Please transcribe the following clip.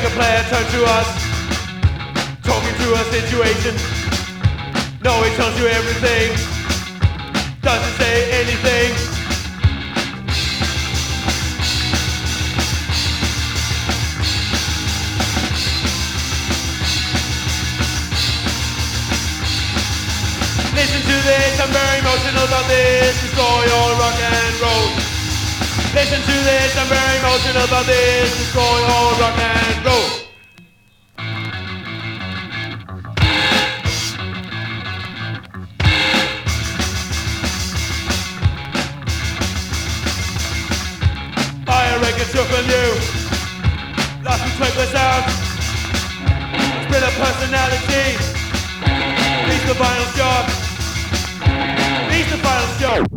record player turned to us, talking to a situation. No, he tells you everything, doesn't say anything. Listen to this, I'm very emotional about this. Destroy all rock and roll. Listen to this, I'm very emotional about this. Destroy all rock and roll. I reckon took on you. Lost some twinkler sound. Split a personality. He's the final shot. He's the final shot.